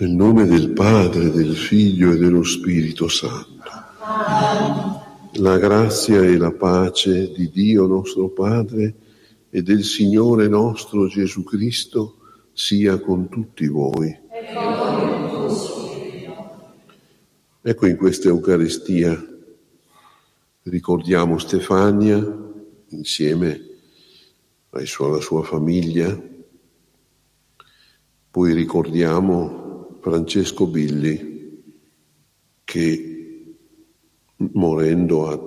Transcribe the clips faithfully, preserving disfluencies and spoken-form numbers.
Nel nome del Padre, del Figlio e dello Spirito Santo. La grazia e la pace di Dio nostro Padre e del Signore nostro Gesù Cristo sia con tutti voi. Ecco, in questa Eucaristia ricordiamo Stefania insieme alla sua famiglia, poi ricordiamo Francesco Billi che morendo ha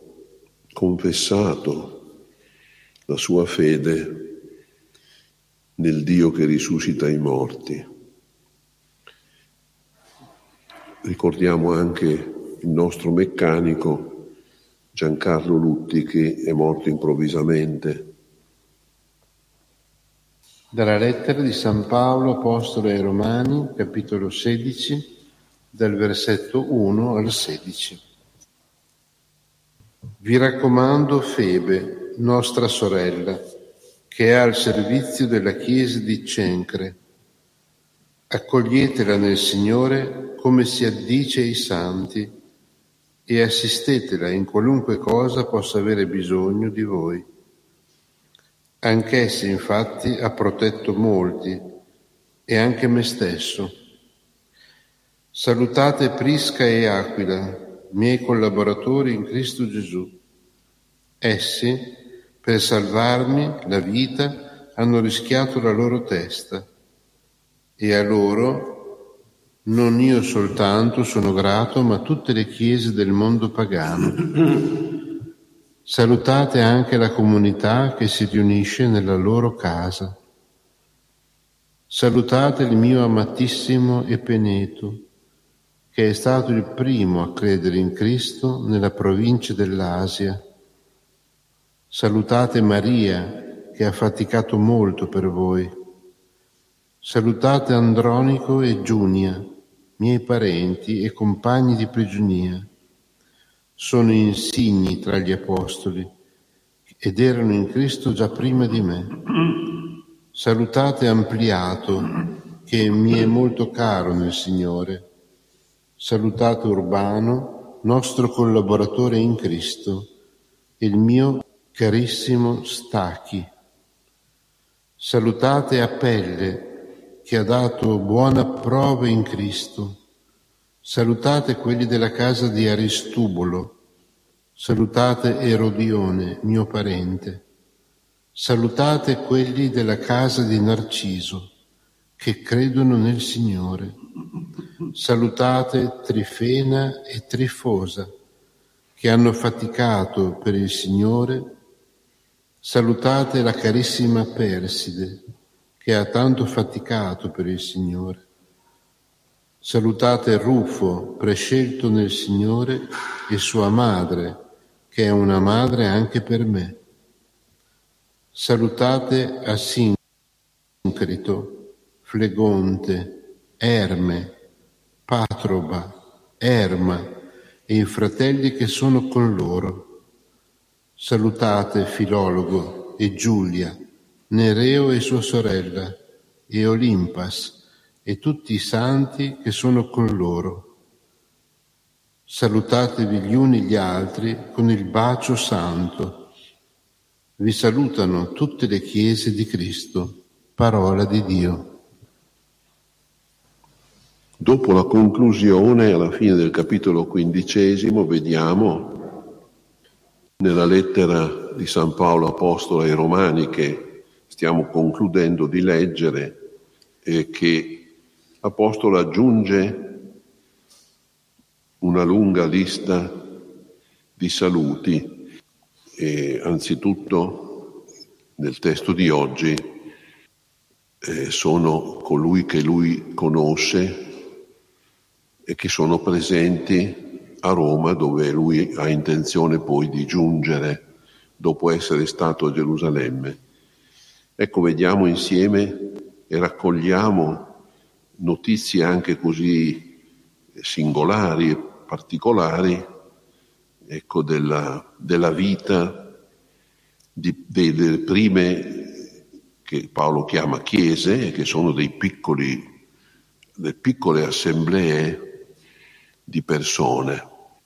confessato la sua fede nel Dio che risuscita i morti. Ricordiamo anche il nostro meccanico Giancarlo Lutti che è morto improvvisamente. Dalla lettera di San Paolo Apostolo ai Romani, capitolo sedici, dal versetto uno al sedici. Vi raccomando Febe, nostra sorella, che è al servizio della Chiesa di Cencre. Accoglietela nel Signore come si addice ai santi e assistetela in qualunque cosa possa avere bisogno di voi. Anch'essa infatti ha protetto molti e anche me stesso. Salutate Prisca e Aquila, miei collaboratori in Cristo Gesù. Essi, per salvarmi la vita, hanno rischiato la loro testa e a loro non io soltanto sono grato, ma tutte le chiese del mondo pagano. Salutate anche la comunità che si riunisce nella loro casa. Salutate il mio amatissimo Epeneto, che è stato il primo a credere in Cristo nella provincia dell'Asia. Salutate Maria, che ha faticato molto per voi. Salutate Andronico e Giunia, miei parenti e compagni di prigionia. Sono insigni tra gli apostoli ed erano in Cristo già prima di me. Salutate Ampliato, che mi è molto caro nel Signore. Salutate Urbano, nostro collaboratore in Cristo, e il mio carissimo Stachi. Salutate Apelle, che ha dato buona prova in Cristo. Salutate quelli della casa di Aristubolo. Salutate Erodione, mio parente. Salutate quelli della casa di Narciso, che credono nel Signore. Salutate Trifena e Trifosa, che hanno faticato per il Signore. Salutate la carissima Perside, che ha tanto faticato per il Signore. Salutate Rufo, prescelto nel Signore, e sua madre, che è una madre anche per me. Salutate Asincrito, Flegonte, Erme, Patroba, Erma e i fratelli che sono con loro. Salutate Filologo e Giulia, Nereo e sua sorella, e Olimpas, e tutti i santi che sono con loro. Salutatevi gli uni gli altri con il bacio santo. Vi salutano tutte le chiese di Cristo. Parola di Dio. Dopo la conclusione, alla fine del capitolo quindicesimo, vediamo nella lettera di San Paolo Apostolo ai Romani, che stiamo concludendo di leggere, e che l'Apostolo aggiunge una lunga lista di saluti. E anzitutto nel testo di oggi eh, sono colui che lui conosce e che sono presenti a Roma, dove lui ha intenzione poi di giungere dopo essere stato a Gerusalemme. Ecco, vediamo insieme e raccogliamo notizie anche così singolari e particolari, ecco, della, della vita di, delle prime che Paolo chiama chiese, che sono dei piccoli le piccole assemblee di persone.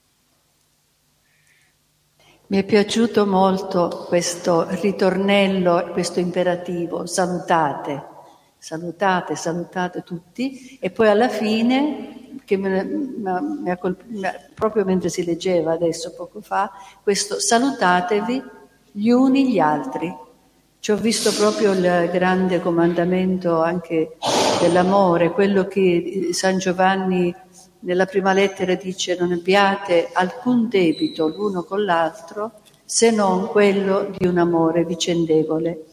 Mi è piaciuto molto questo ritornello, questo imperativo, salutate, salutate, salutate tutti, e poi alla fine, che mi, mi ha colpito, proprio mentre si leggeva adesso, poco fa, questo salutatevi gli uni gli altri. Ci ho visto proprio il grande comandamento anche dell'amore, quello che San Giovanni nella prima lettera dice: non abbiate alcun debito l'uno con l'altro se non quello di un amore vicendevole.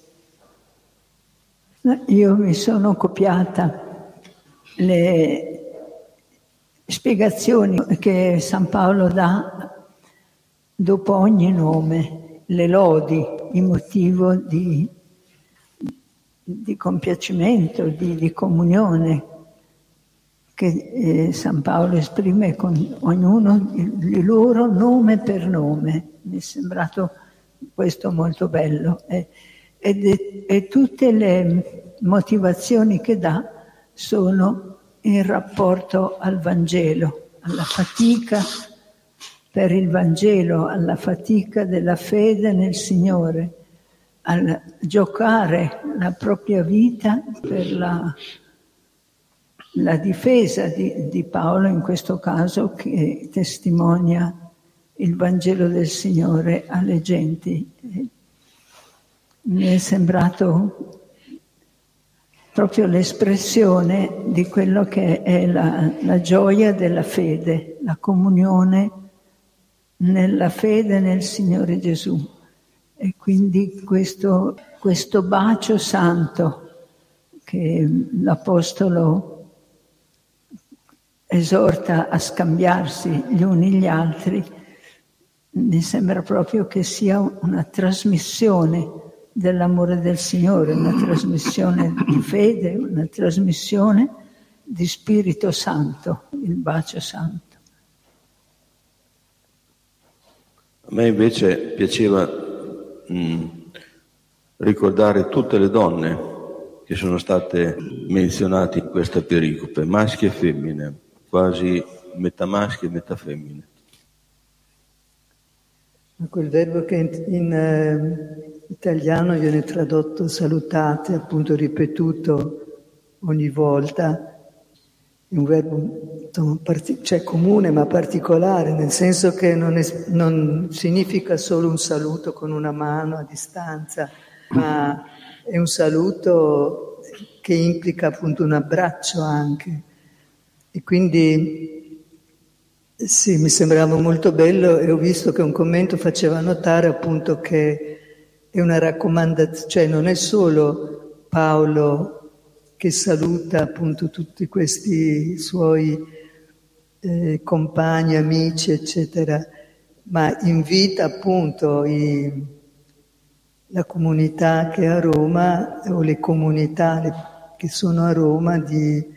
Io mi sono copiata le spiegazioni che San Paolo dà dopo ogni nome, le lodi, in motivo di, di compiacimento, di, di comunione, che eh, San Paolo esprime con ognuno il, il loro nome per nome. Mi è sembrato questo molto bello. E, ed è, e tutte le motivazioni che dà sono in rapporto al Vangelo, alla fatica per il Vangelo, alla fatica della fede nel Signore, al giocare la propria vita per la La difesa di, di Paolo, in questo caso, che testimonia il Vangelo del Signore alle genti. Mi è sembrato proprio l'espressione di quello che è la, la gioia della fede, la comunione nella fede nel Signore Gesù. E quindi questo, questo bacio santo che l'Apostolo esorta a scambiarsi gli uni gli altri, mi sembra proprio che sia una trasmissione dell'amore del Signore, una trasmissione di fede, una trasmissione di Spirito Santo, il bacio santo. A me invece piaceva mh, ricordare tutte le donne che sono state menzionate in questa pericope, maschi e femmine, quasi metà maschi e metà femmine. Quel verbo che in, in eh, italiano viene tradotto salutate, appunto ripetuto ogni volta, è un verbo insomma, parti- cioè comune ma particolare, nel senso che non, è, non significa solo un saluto con una mano a distanza, ma è un saluto che implica appunto un abbraccio anche. E quindi sì, mi sembrava molto bello, e ho visto che un commento faceva notare appunto che è una raccomandazione, cioè non è solo Paolo che saluta appunto tutti questi suoi eh, compagni, amici, eccetera, ma invita appunto i, la comunità che è a Roma, o le comunità le, che sono a Roma, di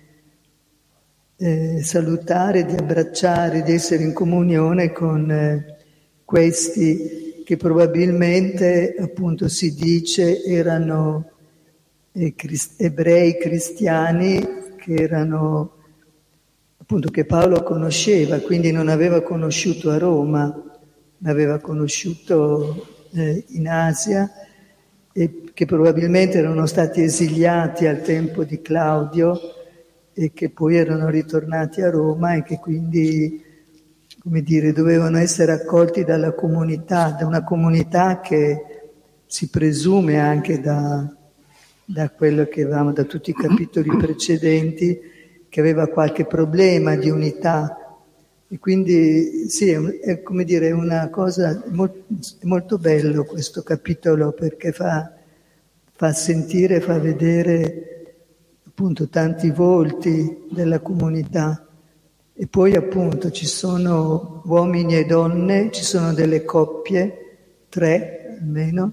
Eh, salutare, di abbracciare, di essere in comunione con eh, questi che probabilmente, appunto, si dice erano eh, crist- ebrei cristiani che erano, appunto, che Paolo conosceva, quindi non aveva conosciuto a Roma, l'aveva conosciuto eh, in Asia, e che probabilmente erano stati esiliati al tempo di Claudio e che poi erano ritornati a Roma e che quindi, come dire, dovevano essere accolti dalla comunità, da una comunità che si presume anche da, da quello che avevamo, da tutti i capitoli precedenti, che aveva qualche problema di unità. E quindi sì, è, è come dire, una cosa, è molto, è molto bello questo capitolo, perché fa, fa sentire, fa vedere appunto tanti volti della comunità. E poi appunto ci sono uomini e donne, ci sono delle coppie, tre almeno,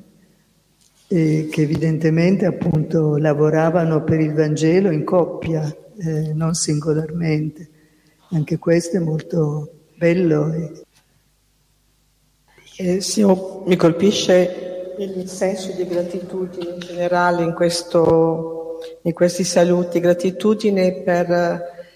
e che evidentemente appunto lavoravano per il Vangelo in coppia, eh, non singolarmente. Anche questo è molto bello. E... Eh, sì, mi colpisce il senso di gratitudine in generale in questo in questi saluti, gratitudine per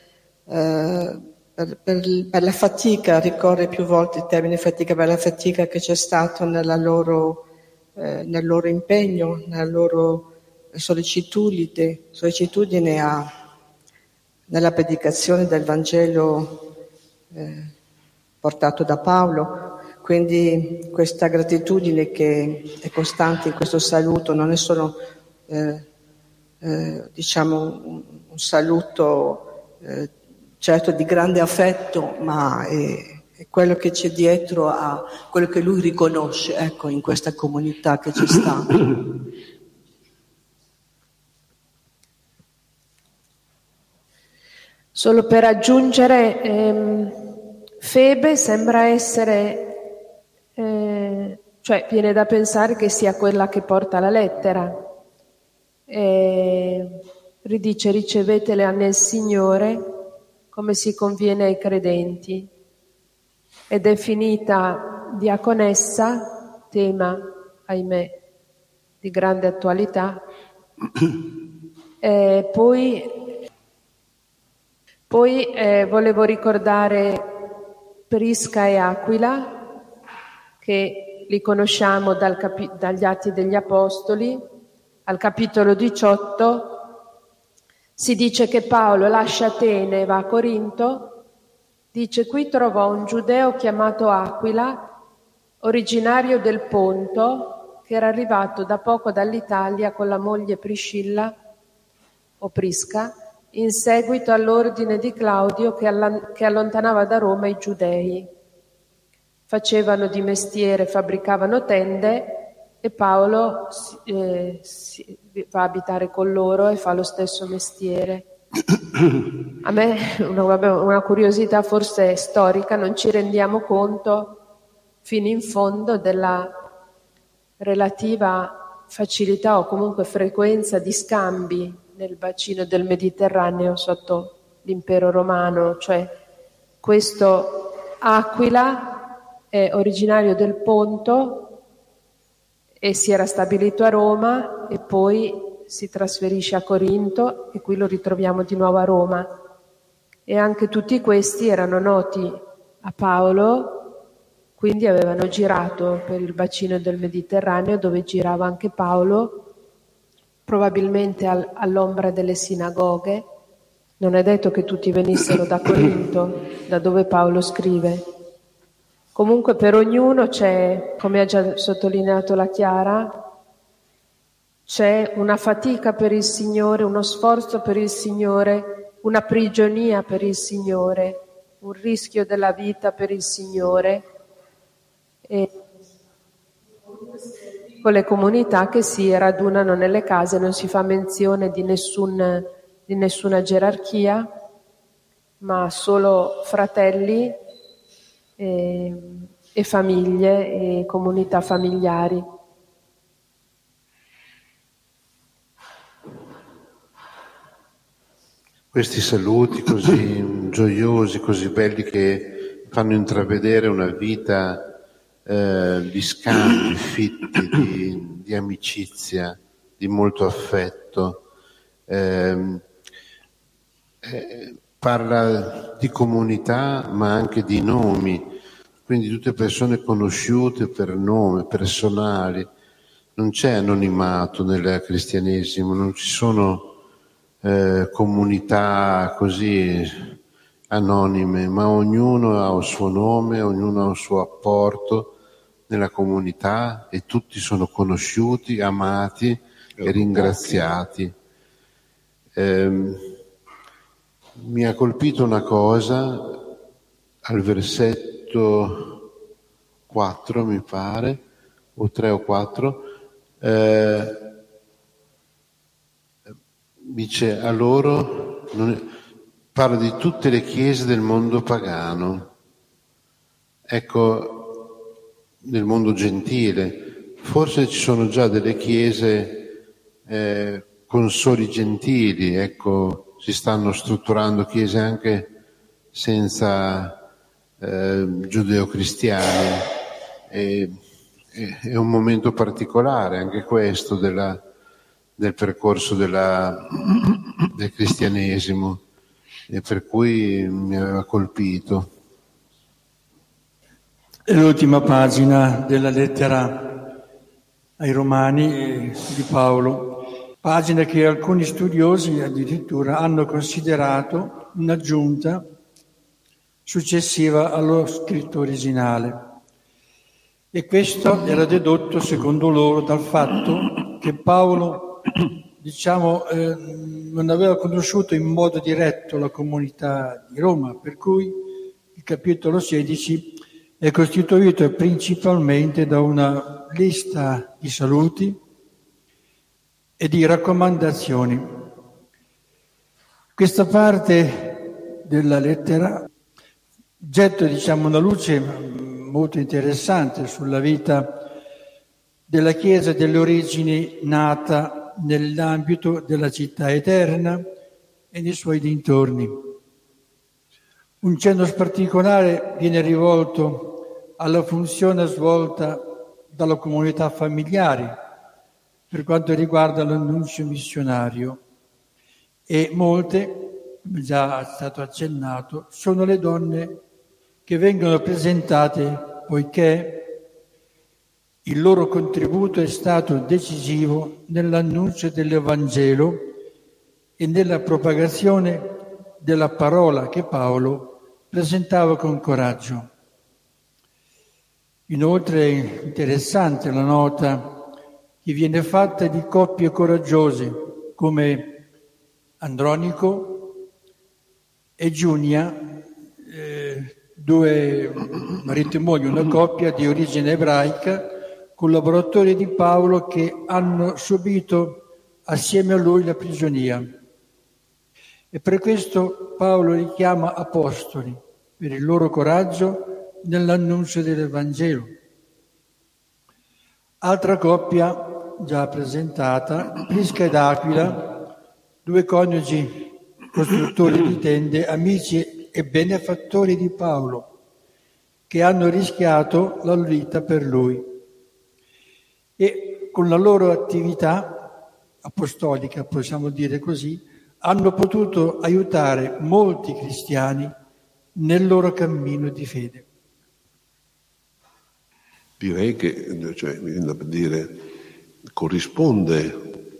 eh, per, per, per la fatica, ricorre più volte il termine fatica, per la fatica che c'è stato nella loro, eh, nel loro impegno, nella loro sollecitudine, sollecitudine a, nella predicazione del Vangelo eh, portato da Paolo. Quindi questa gratitudine che è costante in questo saluto non è solo eh, eh, diciamo un, un saluto eh, certo di grande affetto, ma è, è quello che c'è dietro a quello che lui riconosce, ecco, in questa comunità che c'è stata. Solo per aggiungere, ehm, Febe sembra essere, eh, cioè viene da pensare che sia quella che porta la lettera. E ridice: ricevetele nel Signore come si conviene ai credenti, ed è finita diaconessa, tema, ahimè, di grande attualità. E poi poi eh, volevo ricordare Prisca e Aquila, che li conosciamo dal capi- dagli Atti degli Apostoli. Al capitolo diciotto si dice che Paolo lascia Atene e va a Corinto. Dice: qui trovò un giudeo chiamato Aquila, originario del Ponto, che era arrivato da poco dall'Italia con la moglie Priscilla o Prisca, in seguito all'ordine di Claudio che, alla- che allontanava da Roma i giudei. Facevano di mestiere, fabbricavano tende, e Paolo eh, si, va a abitare con loro e fa lo stesso mestiere. A me una, una curiosità forse storica: non ci rendiamo conto fino in fondo della relativa facilità o comunque frequenza di scambi nel bacino del Mediterraneo sotto l'impero romano. Cioè, questo Aquila è originario del Ponto e si era stabilito a Roma e poi si trasferisce a Corinto, e qui lo ritroviamo di nuovo a Roma. E anche tutti questi erano noti a Paolo, quindi avevano girato per il bacino del Mediterraneo, dove girava anche Paolo, probabilmente al, all'ombra delle sinagoghe. Non è detto che tutti venissero da Corinto, da dove Paolo scrive. Comunque per ognuno c'è, come ha già sottolineato la Chiara, c'è una fatica per il Signore, uno sforzo per il Signore, una prigionia per il Signore, un rischio della vita per il Signore. E con le comunità che si radunano nelle case non si fa menzione di, nessun, di nessuna gerarchia, ma solo fratelli e, e famiglie e comunità familiari. Questi saluti così gioiosi, così belli, che fanno intravedere una vita eh, di scambi fitti, di, di amicizia, di molto affetto. Eh, eh, parla di comunità, ma anche di nomi, quindi tutte persone conosciute per nome, personali. Non c'è anonimato nel cristianesimo, non ci sono Eh, comunità così anonime, ma ognuno ha il suo nome, ognuno ha il suo apporto nella comunità, e tutti sono conosciuti, amati e ringraziati. Eh, mi ha colpito una cosa al versetto quattro, mi pare, o tre o quattro, eh, dice a loro, non è, parla di tutte le chiese del mondo pagano, ecco, del mondo gentile. Forse ci sono già delle chiese eh, con soli gentili, ecco, si stanno strutturando chiese anche senza eh, giudeo-cristiani. E, e, è un momento particolare anche questo della del percorso della, del cristianesimo. e per cui mi aveva colpito. È l'ultima pagina della lettera ai Romani di Paolo, pagina che alcuni studiosi addirittura hanno considerato un'aggiunta successiva allo scritto originale. E questo era dedotto, secondo loro, dal fatto che Paolo, diciamo, eh, non aveva conosciuto in modo diretto la comunità di Roma, per cui il capitolo sedici è costituito principalmente da una lista di saluti e di raccomandazioni. Questa parte della lettera getta, diciamo, una luce molto interessante sulla vita della Chiesa delle origini nata nell'ambito della città eterna e nei suoi dintorni. Un cenno particolare viene rivolto alla funzione svolta dalla comunità familiare per quanto riguarda l'annuncio missionario, e molte, come già è stato accennato, sono le donne che vengono presentate poiché il loro contributo è stato decisivo nell'annuncio dell'Evangelo e nella propagazione della parola che Paolo presentava con coraggio. Inoltre è interessante la nota che viene fatta di coppie coraggiose come Andronico e Giunia, eh, due marito e moglie, una coppia di origine ebraica, collaboratori di Paolo che hanno subito assieme a lui la prigionia. E per questo Paolo li chiama apostoli, per il loro coraggio nell'annuncio dell'Evangelo. Altra coppia già presentata, Prisca ed Aquila, due coniugi costruttori di tende, amici e benefattori di Paolo, che hanno rischiato la vita per lui. E con la loro attività apostolica, possiamo dire così, hanno potuto aiutare molti cristiani nel loro cammino di fede. Direi che, cioè, dire, corrisponde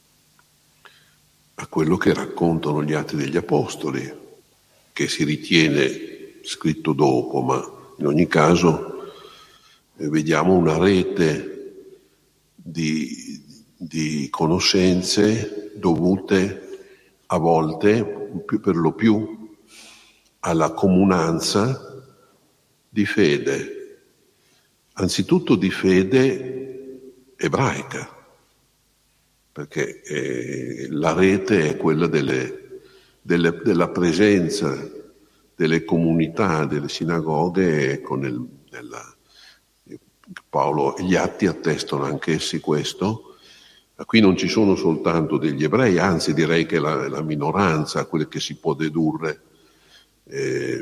a quello che raccontano gli Atti degli Apostoli, che si ritiene scritto dopo, ma in ogni caso eh, vediamo una rete di, di conoscenze dovute a volte, per lo più, alla comunanza di fede, anzitutto di fede ebraica, perché eh, la rete è quella delle, delle, della presenza delle comunità, delle sinagoghe, con il, nella, Paolo e gli Atti attestano anch'essi questo. Qui non ci sono soltanto degli ebrei, anzi direi che la, la minoranza, quelle che si può dedurre, eh,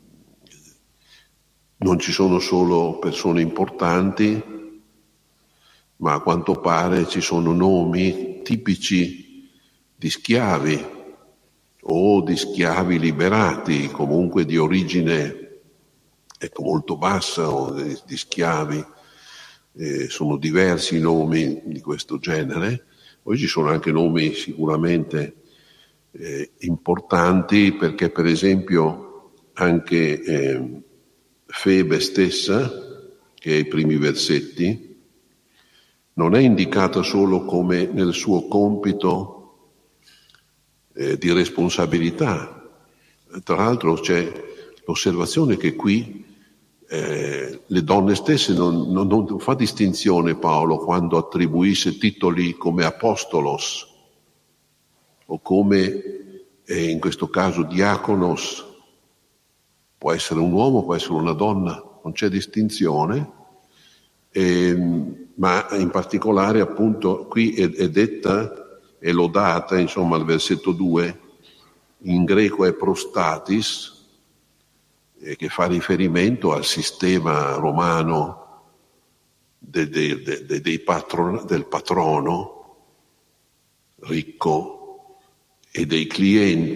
non ci sono solo persone importanti, ma a quanto pare ci sono nomi tipici di schiavi o di schiavi liberati, comunque di origine ecco, molto bassa, o di, di schiavi. Eh, sono diversi i nomi di questo genere. Poi ci sono anche nomi sicuramente eh, importanti, perché per esempio anche eh, Febe stessa, che è i primi versetti, non è indicata solo come nel suo compito eh, di responsabilità. Tra l'altro c'è l'osservazione che qui Eh, le donne stesse non, non, non fa distinzione Paolo quando attribuisce titoli come apostolos o come eh, in questo caso diaconos, può essere un uomo, può essere una donna, non c'è distinzione, eh, ma in particolare appunto qui è, è detta, è lodata, insomma al versetto due, in greco è prostatis, che fa riferimento al sistema romano de, de, de, de, dei patron, del patrono ricco e dei clienti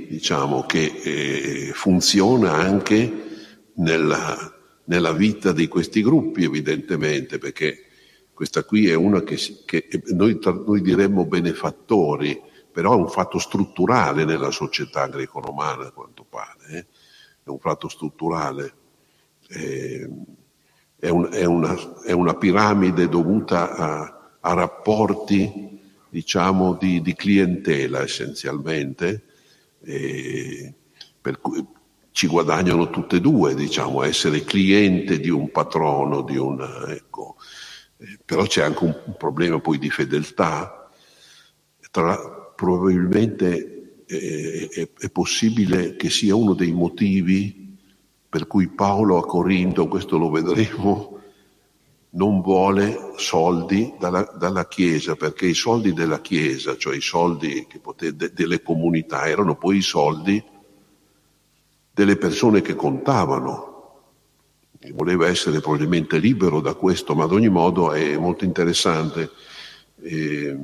così, diciamo, che eh, funziona anche nella, nella vita di questi gruppi, evidentemente, perché questa qui è una che, che noi, noi diremmo benefattori, però è un fatto strutturale nella società greco-romana, a quanto pare, eh? È un fatto strutturale. Eh, è, un, è, una, è una piramide dovuta a, a rapporti, diciamo, di, di clientela essenzialmente, eh, per cui ci guadagnano tutte e due, diciamo, essere cliente di un patrono, di un, ecco. Eh, però c'è anche un, un problema poi di fedeltà. Tra, probabilmente eh, è, è possibile che sia uno dei motivi per cui Paolo a Corinto, questo lo vedremo, non vuole soldi dalla, dalla Chiesa, perché i soldi della Chiesa, cioè i soldi che pote, de, delle comunità, erano poi i soldi delle persone che contavano. Voleva essere probabilmente libero da questo, ma ad ogni modo è molto interessante. Eh,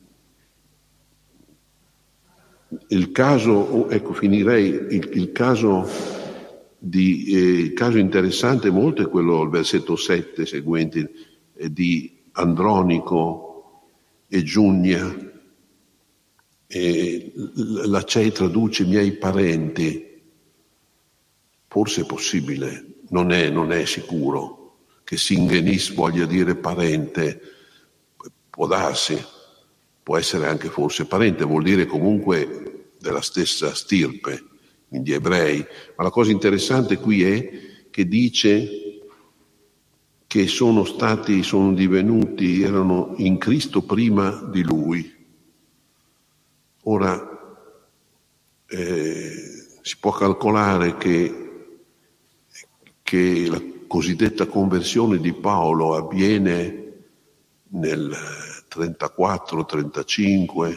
il caso, ecco, finirei, il, il caso di, eh, il caso interessante molto è quello, il versetto sette seguenti, eh, di Andronico e Giunia. Eh, la C E I traduce miei parenti. Forse è possibile, non è, non è sicuro che Singenis voglia dire parente, può darsi, può essere anche forse parente, vuol dire comunque della stessa stirpe, quindi ebrei. Ma la cosa interessante qui è che dice che sono stati, sono divenuti, erano in Cristo prima di Lui. Ora, eh, si può calcolare che che la cosiddetta conversione di Paolo avviene nel trentaquattro trentacinque,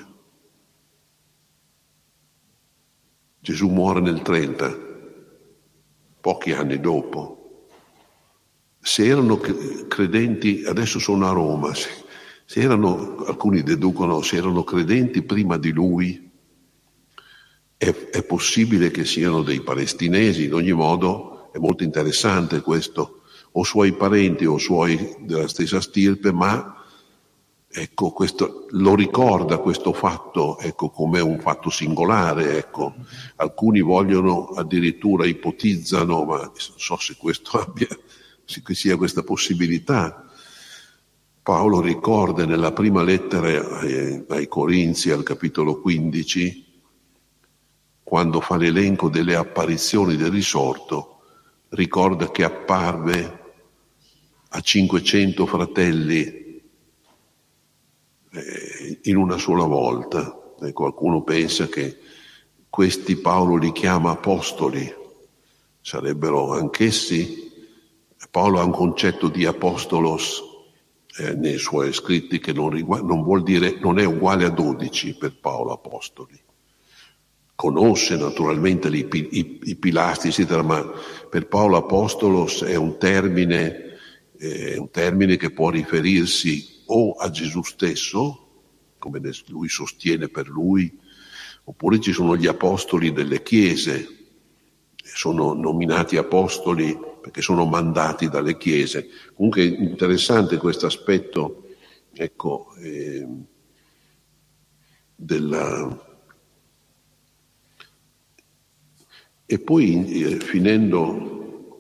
Gesù muore nel trenta, pochi anni dopo. Se erano credenti, adesso sono a Roma, se, se erano, alcuni deducono, se erano credenti prima di lui, è, è possibile che siano dei palestinesi. In ogni modo è molto interessante questo, o suoi parenti o suoi della stessa stirpe, ma ecco, questo lo ricorda questo fatto, ecco, come un fatto singolare, ecco. Alcuni vogliono, addirittura ipotizzano, ma non so se questo abbia, se sia questa possibilità. Paolo ricorda nella prima lettera ai, ai Corinzi, al capitolo quindici, quando fa l'elenco delle apparizioni del risorto, ricorda che apparve a cinquecento fratelli eh, in una sola volta. E qualcuno pensa che questi Paolo li chiama apostoli, sarebbero anch'essi. Paolo ha un concetto di apostolos eh, nei suoi scritti che non, riguarda, non vuol dire, non è uguale a dodici per Paolo apostoli. Conosce naturalmente i, i, i pilastri, eccetera, ma per Paolo apostolos è un termine, eh, un termine che può riferirsi o a Gesù stesso, come lui sostiene per lui, oppure ci sono gli apostoli delle chiese, sono nominati apostoli perché sono mandati dalle chiese. Comunque è interessante questo aspetto, ecco, eh, della... E poi eh, finendo,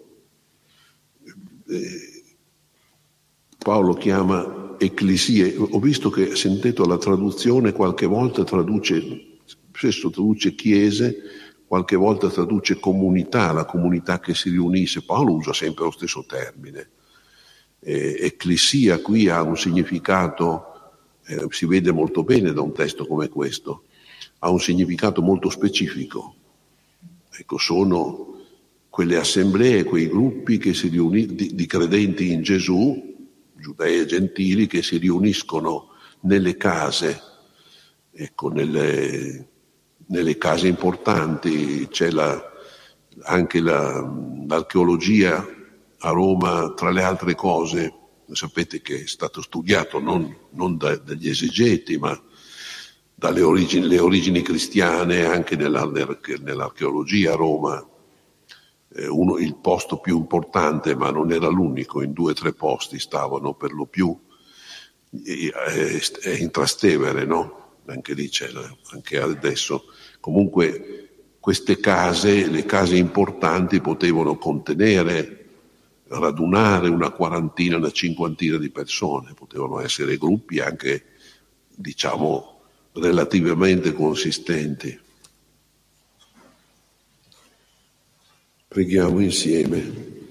eh, Paolo chiama ecclesie. Ho visto che, sentito la traduzione, qualche volta traduce, spesso traduce chiese, qualche volta traduce comunità, la comunità che si riunisse. Paolo usa sempre lo stesso termine. Eh, ecclesia qui ha un significato, eh, si vede molto bene da un testo come questo, ha un significato molto specifico. Ecco, sono quelle assemblee, quei gruppi che si riuni, di, di credenti in Gesù, giudei e gentili, che si riuniscono nelle case, ecco, nelle, nelle case importanti. C'è la, anche la, l'archeologia a Roma, tra le altre cose, sapete che è stato studiato non, non da, dagli esegeti, ma dalle origini, le origini cristiane, anche nella, nell'archeologia a Roma. Eh, uno, il posto più importante, ma non era l'unico, in due o tre posti stavano per lo più, eh, eh, in Trastevere, no? Anche lì c'è, anche adesso. Comunque queste case, le case importanti, potevano contenere, radunare una quarantina, una cinquantina di persone, potevano essere gruppi anche, diciamo, relativamente consistenti. Preghiamo insieme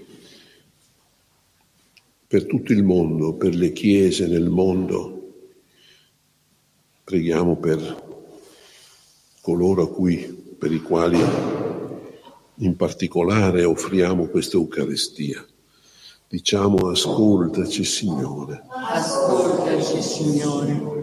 per tutto il mondo, per le chiese nel mondo. Preghiamo per coloro a cui, per i quali in particolare offriamo questa Eucaristia. Diciamo: ascoltaci, Signore. Ascoltaci, Signore.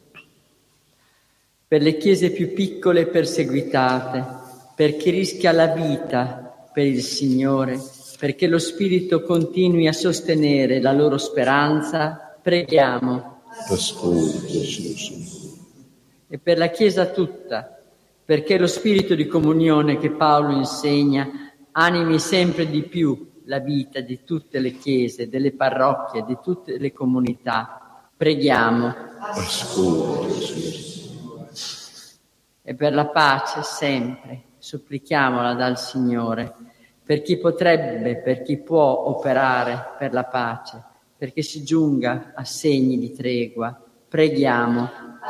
Per le chiese più piccole e perseguitate, per chi rischia la vita per il Signore, perché lo Spirito continui a sostenere la loro speranza, preghiamo. Ascoltaci, Signore. E per la Chiesa tutta, perché lo spirito di comunione che Paolo insegna animi sempre di più la vita di tutte le chiese, delle parrocchie, di tutte le comunità. Preghiamo. Ascoltaci. E per la pace sempre, supplichiamola dal Signore, per chi potrebbe, per chi può operare per la pace, perché si giunga a segni di tregua. Preghiamo.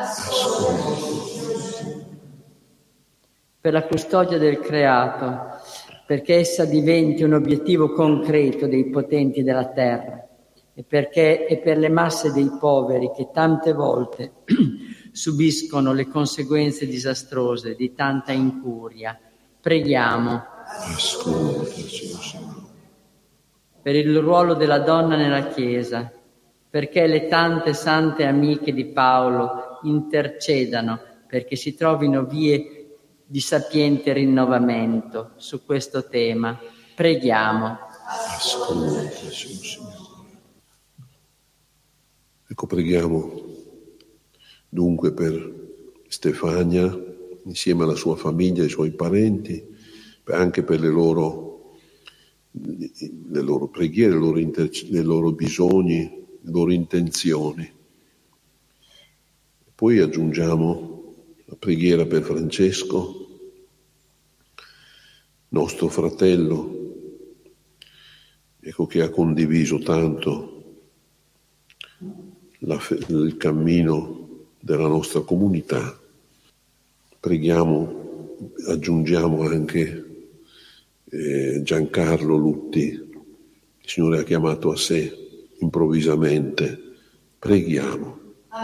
Per la custodia del creato, perché essa diventi un obiettivo concreto dei potenti della terra, e perché e per le masse dei poveri che tante volte subiscono le conseguenze disastrose di tanta incuria. Preghiamo. Ascoltaci, Signore. Per il ruolo della donna nella Chiesa, perché le tante sante amiche di Paolo intercedano perché si trovino vie di sapiente rinnovamento su questo tema. Preghiamo. Ascoltaci, Signore. Ecco, preghiamo dunque per Stefania, insieme alla sua famiglia e ai suoi parenti, anche per le loro, le loro preghiere, le loro, inter- le loro bisogni, le loro intenzioni. Poi aggiungiamo la preghiera per Francesco, nostro fratello, ecco, che ha condiviso tanto la, il cammino della nostra comunità. Preghiamo, aggiungiamo anche eh, Giancarlo Lutti, il Signore ha chiamato a sé improvvisamente. Preghiamo.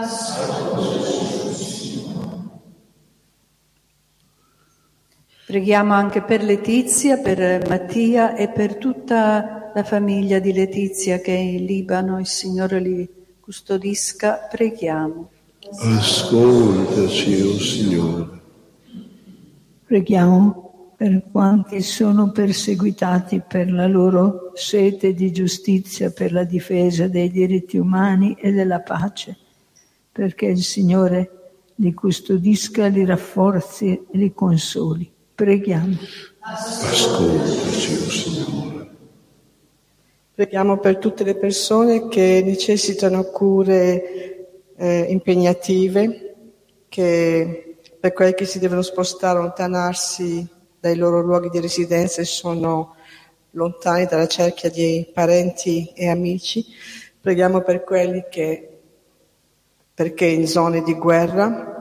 Preghiamo anche per Letizia, per Mattia e per tutta la famiglia di Letizia che è in Libano. Il Signore li custodisca. Preghiamo. Ascoltaci, oh Signore. Preghiamo per quanti sono perseguitati per la loro sete di giustizia, per la difesa dei diritti umani e della pace, perché il Signore li custodisca, li rafforzi e li consoli. Preghiamo. Ascoltaci, oh Signore. Preghiamo per tutte le persone che necessitano cure eh, impegnative, che per quelli che si devono spostare, allontanarsi dai loro luoghi di residenza e sono lontani dalla cerchia di parenti e amici. Preghiamo per quelli che, perché in zone di guerra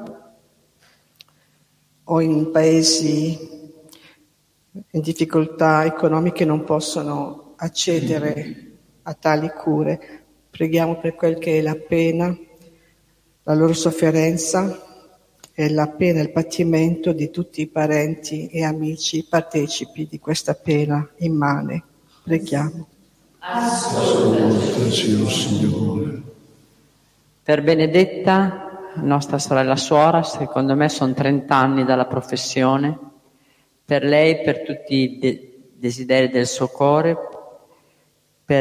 o in paesi in difficoltà economiche non possono accedere a tali cure. Preghiamo per quel che è la pena, la loro sofferenza e la pena, il patimento di tutti i parenti e amici partecipi di questa pena immane. Preghiamo. Ascoltaci, oh Signore. Per Benedetta, nostra sorella suora, secondo me sono trent'anni dalla professione, per lei, per tutti i de- desideri del suo cuore,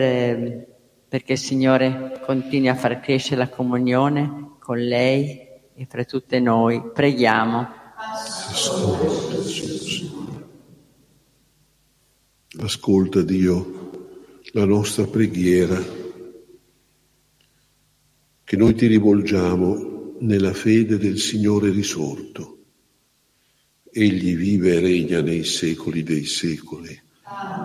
per, perché il Signore continui a far crescere la comunione con lei e fra tutte noi. Preghiamo. Ascolta, Dio, la nostra preghiera, che noi ti rivolgiamo nella fede del Signore risorto. Egli vive e regna nei secoli dei secoli.